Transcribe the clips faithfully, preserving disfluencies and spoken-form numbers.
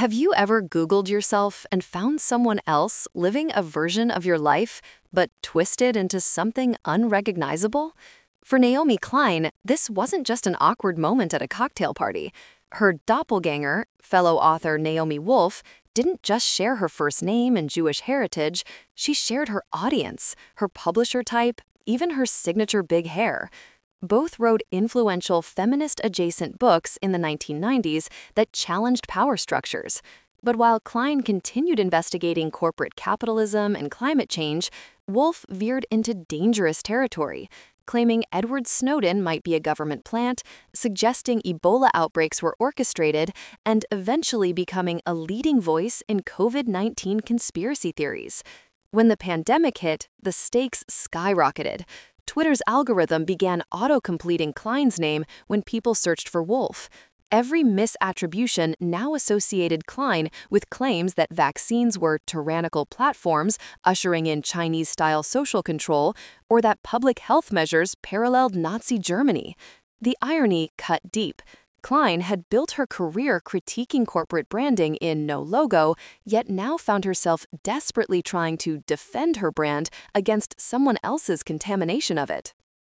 Have you ever Googled yourself and found someone else living a version of your life, but twisted into something unrecognizable? For Naomi Klein, this wasn't just an awkward moment at a cocktail party. Her doppelganger, fellow author Naomi Wolf, didn't just share her first name and Jewish heritage, she shared her audience, her publisher type, even her signature big hair. Both wrote influential feminist-adjacent books in the nineteen nineties that challenged power structures. But while Klein continued investigating corporate capitalism and climate change, Wolf veered into dangerous territory, claiming Edward Snowden might be a government plant, suggesting Ebola outbreaks were orchestrated, and eventually becoming a leading voice in COVID nineteen conspiracy theories. When the pandemic hit, the stakes skyrocketed. Twitter's algorithm began auto-completing Klein's name when people searched for Wolf. Every misattribution now associated Klein with claims that vaccines were tyrannical platforms ushering in Chinese-style social control, or that public health measures paralleled Nazi Germany. The irony cut deep. Klein had built her career critiquing corporate branding in No Logo, yet now found herself desperately trying to defend her brand against someone else's contamination of it.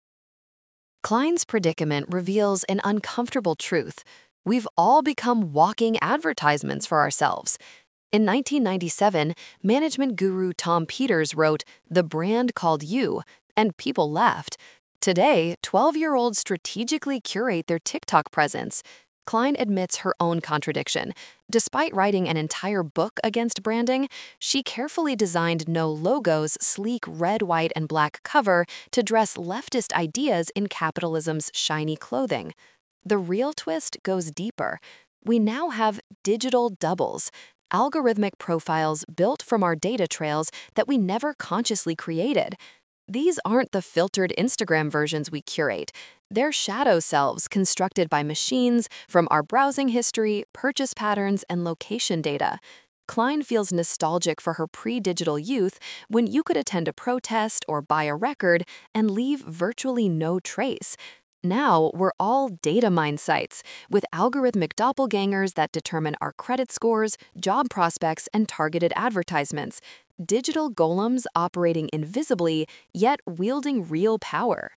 Klein's predicament reveals an uncomfortable truth. We've all become walking advertisements for ourselves. In nineteen ninety-seven, management guru Tom Peters wrote, "The brand called you," and people laughed. Today, twelve-year-olds strategically curate their TikTok presence. Klein admits her own contradiction. Despite writing an entire book against branding, she carefully designed No Logo's sleek red, white, and black cover to dress leftist ideas in capitalism's shiny clothing. The real twist goes deeper. We now have digital doubles, algorithmic profiles built from our data trails that we never consciously created. These aren't the filtered Instagram versions we curate. They're shadow selves constructed by machines from our browsing history, purchase patterns, and location data. Klein feels nostalgic for her pre-digital youth when you could attend a protest or buy a record and leave virtually no trace. Now, we're all data mine sites, with algorithmic doppelgangers that determine our credit scores, job prospects, and targeted advertisements. Digital golems operating invisibly, yet wielding real power.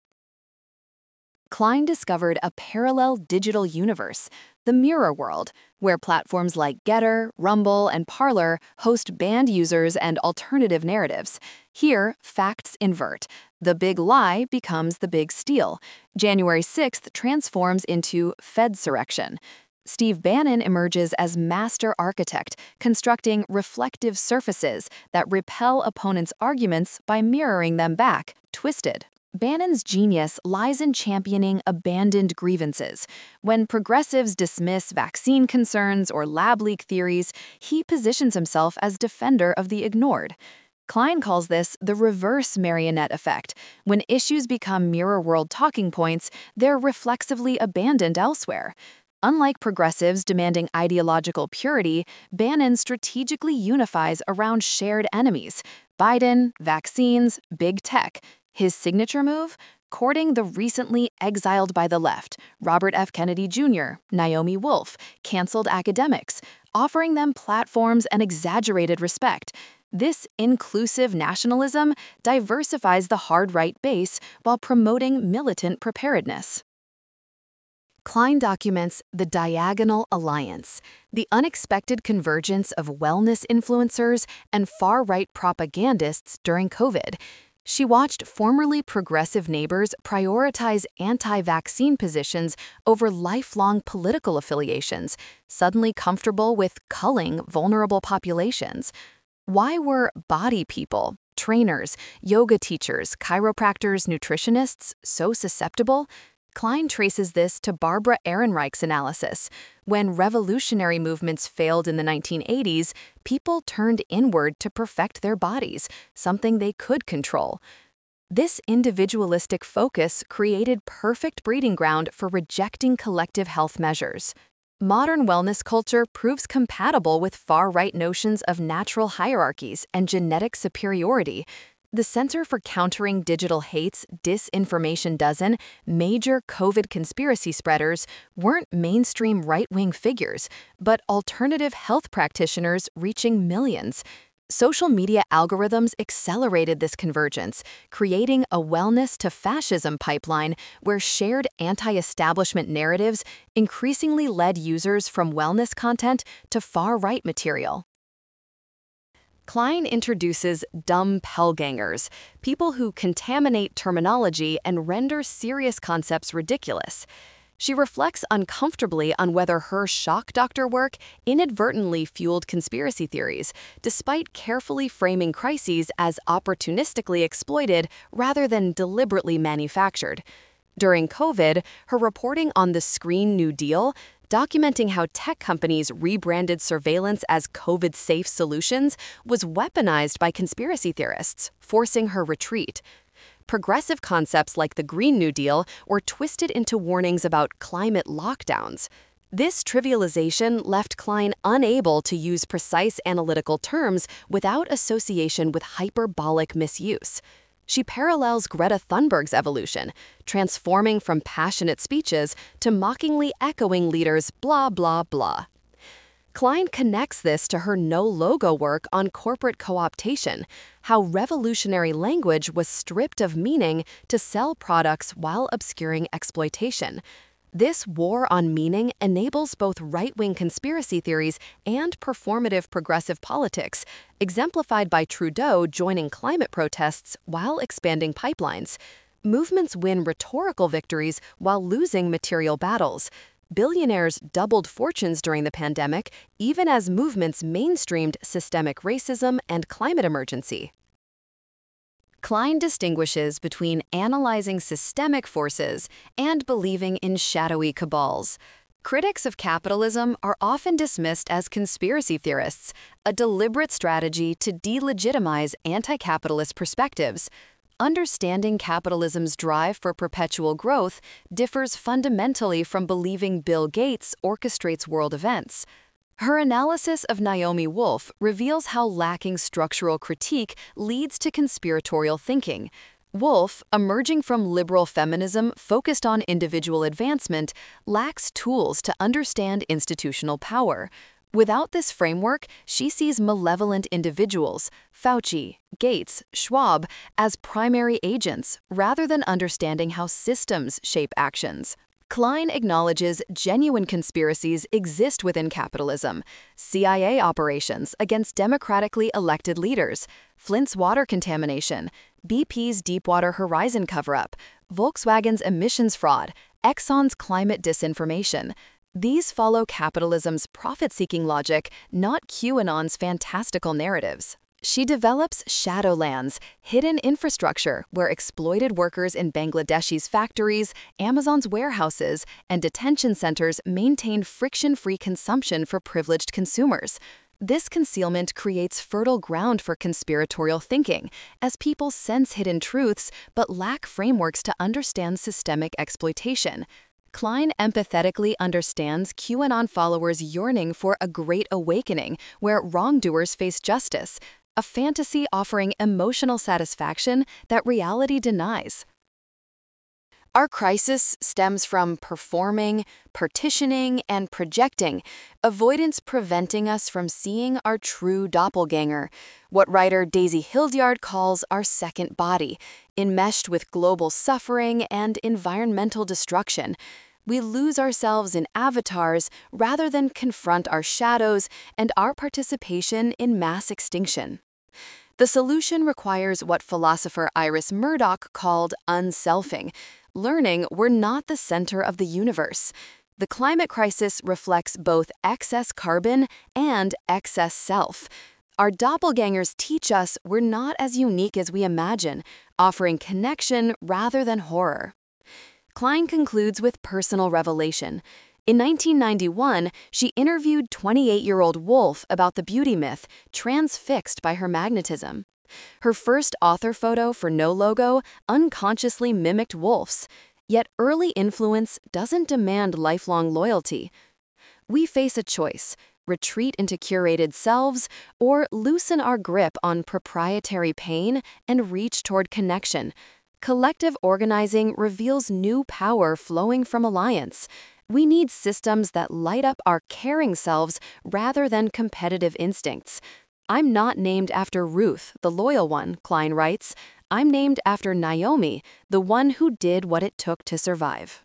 Klein discovered a parallel digital universe, the mirror world, where platforms like Getter, Rumble, and Parler host banned users and alternative narratives. Here, facts invert. The big lie becomes the big steal. January sixth transforms into Fedsurrection. Steve Bannon emerges as master architect, constructing reflective surfaces that repel opponents' arguments by mirroring them back, twisted. Bannon's genius lies in championing abandoned grievances. When progressives dismiss vaccine concerns or lab leak theories, he positions himself as defender of the ignored. Klein calls this the reverse marionette effect. When issues become mirror world talking points, they're reflexively abandoned elsewhere. Unlike progressives demanding ideological purity, Bannon strategically unifies around shared enemies: Biden, vaccines, big tech. His signature move? Courting the recently exiled by the left, Robert F. Kennedy Junior, Naomi Wolf, canceled academics, offering them platforms and exaggerated respect. This inclusive nationalism diversifies the hard-right base while promoting militant preparedness. Klein documents the Diagonal Alliance, the unexpected convergence of wellness influencers and far-right propagandists during COVID. She watched formerly progressive neighbors prioritize anti-vaccine positions over lifelong political affiliations, suddenly comfortable with culling vulnerable populations. Why were body people, trainers, yoga teachers, chiropractors, nutritionists so susceptible? Klein traces this to Barbara Ehrenreich's analysis. When revolutionary movements failed in the nineteen eighties, people turned inward to perfect their bodies, something they could control. This individualistic focus created perfect breeding ground for rejecting collective health measures. Modern wellness culture proves compatible with far-right notions of natural hierarchies and genetic superiority. The Center for Countering Digital Hate's Disinformation Dozen major COVID conspiracy spreaders weren't mainstream right-wing figures, but alternative health practitioners reaching millions. Social media algorithms accelerated this convergence, creating a wellness to fascism pipeline where shared anti-establishment narratives increasingly led users from wellness content to far-right material. Klein introduces dumb Pellgangers, people who contaminate terminology and render serious concepts ridiculous. She reflects uncomfortably on whether her shock doctor work inadvertently fueled conspiracy theories, despite carefully framing crises as opportunistically exploited rather than deliberately manufactured. During COVID, her reporting on the Screen New Deal, documenting how tech companies rebranded surveillance as COVID-safe solutions, was weaponized by conspiracy theorists, forcing her retreat. Progressive concepts like the Green New Deal were twisted into warnings about climate lockdowns. This trivialization left Klein unable to use precise analytical terms without association with hyperbolic misuse. She parallels Greta Thunberg's evolution, transforming from passionate speeches to mockingly echoing leaders' blah, blah, blah. Klein connects this to her no-logo work on corporate co-optation, how revolutionary language was stripped of meaning to sell products while obscuring exploitation. This war on meaning enables both right-wing conspiracy theories and performative progressive politics, exemplified by Trudeau joining climate protests while expanding pipelines. Movements win rhetorical victories while losing material battles. Billionaires doubled fortunes during the pandemic, even as movements mainstreamed systemic racism and climate emergency. Klein distinguishes between analyzing systemic forces and believing in shadowy cabals. Critics of capitalism are often dismissed as conspiracy theorists, a deliberate strategy to delegitimize anti-capitalist perspectives. Understanding capitalism's drive for perpetual growth differs fundamentally from believing Bill Gates orchestrates world events. Her analysis of Naomi Wolf reveals how lacking structural critique leads to conspiratorial thinking. Wolf, emerging from liberal feminism focused on individual advancement, lacks tools to understand institutional power. Without this framework, she sees malevolent individuals, Fauci, Gates, Schwab, as primary agents rather than understanding how systems shape actions. Klein acknowledges genuine conspiracies exist within capitalism: C I A operations against democratically elected leaders, Flint's water contamination, B P's Deepwater Horizon cover-up, Volkswagen's emissions fraud, Exxon's climate disinformation. These follow capitalism's profit-seeking logic, not QAnon's fantastical narratives. She develops shadowlands, hidden infrastructure where exploited workers in Bangladeshi's factories, Amazon's warehouses, and detention centers maintain friction-free consumption for privileged consumers. This concealment creates fertile ground for conspiratorial thinking, as people sense hidden truths but lack frameworks to understand systemic exploitation. Klein empathetically understands QAnon followers yearning for a great awakening where wrongdoers face justice, a fantasy offering emotional satisfaction that reality denies. Our crisis stems from performing, partitioning, and projecting, avoidance preventing us from seeing our true doppelganger, what writer Daisy Hildyard calls our second body, enmeshed with global suffering and environmental destruction. We lose ourselves in avatars rather than confront our shadows and our participation in mass extinction. The solution requires what philosopher Iris Murdoch called unselfing, learning we're not the center of the universe. The climate crisis reflects both excess carbon and excess self. Our doppelgangers teach us we're not as unique as we imagine, offering connection rather than horror. Klein concludes with personal revelation. In nineteen ninety-one, she interviewed twenty-eight-year-old Wolf about the beauty myth, transfixed by her magnetism. Her first author photo for No Logo unconsciously mimicked Wolf's, yet early influence doesn't demand lifelong loyalty. We face a choice: retreat into curated selves, or loosen our grip on proprietary pain and reach toward connection. Collective organizing reveals new power flowing from alliance. We need systems that light up our caring selves rather than competitive instincts. I'm not named after Ruth, the loyal one, Klein writes. I'm named after Naomi, the one who did what it took to survive.